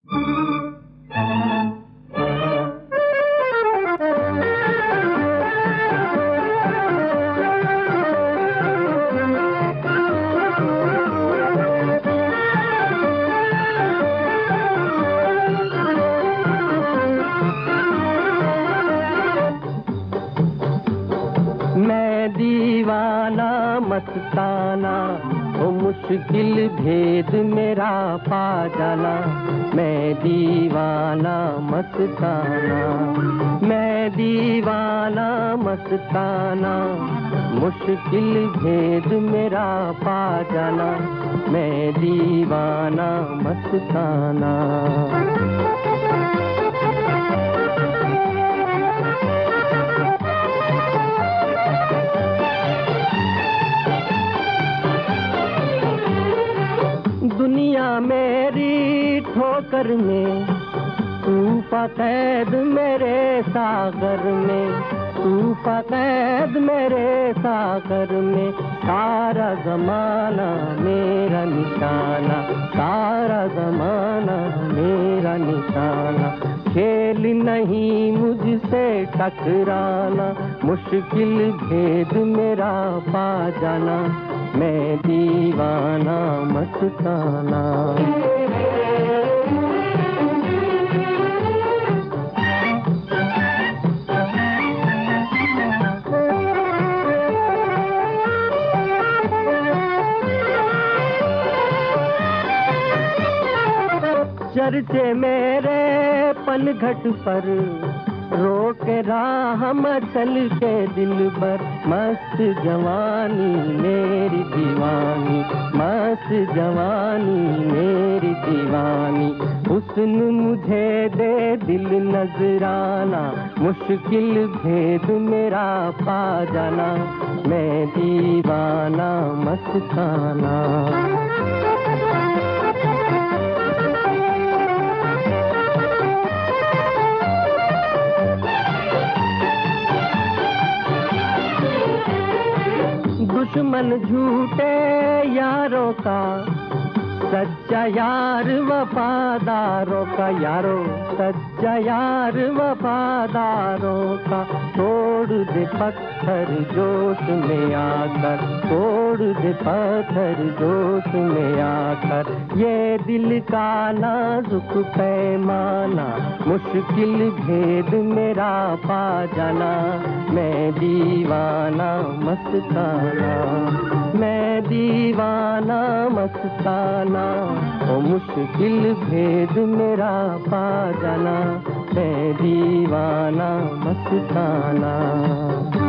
मैं दीवाना मस्ताना, ओ मुश्किल भेद मेरा पा जाना। मैं दीवाना मस्ताना, मैं दीवाना मस्ताना, मुश्किल भेद मेरा पा जाना। मैं दीवाना मस्ताना। दुनिया मेरी ठोकर में, तूफा कैद मेरे सागर में, तूफा कैद मेरे सागर में। सारा जमाना मेरा निशाना, सारा जमाना मेरा निशाना। खेल नहीं मुझसे टकराना, मुश्किल भेद मेरा पा जाना। मैं दीवाना मस्ताना। चर्चे मेरे पनघट पर, रोक राह मचल के दिल पर। मस्त जवानी मेरी दीवानी, मस्त जवानी मेरी दीवानी। हुस्न मुझे दे दिल नजराना, मुश्किल भेद मेरा पा जाना। मैं दीवाना मस्ताना। दुश्मन झूठे यारों का, सच्चा यार वफादारों का। यारो सच्चा यार वफादारों का। तोड़ दे पत्थर जोश में आकर, तोड़ दे पत्थर जोश में आकर। ये दिल का नाजुक पैमाना, मुश्किल भेद मेरा पा जाना। मैं दीवाना मस्ताना, मैं दीवाना मस्ताना, ओ मुश्किल भेद मेरा पा जाना। मैं दीवाना मस्ताना।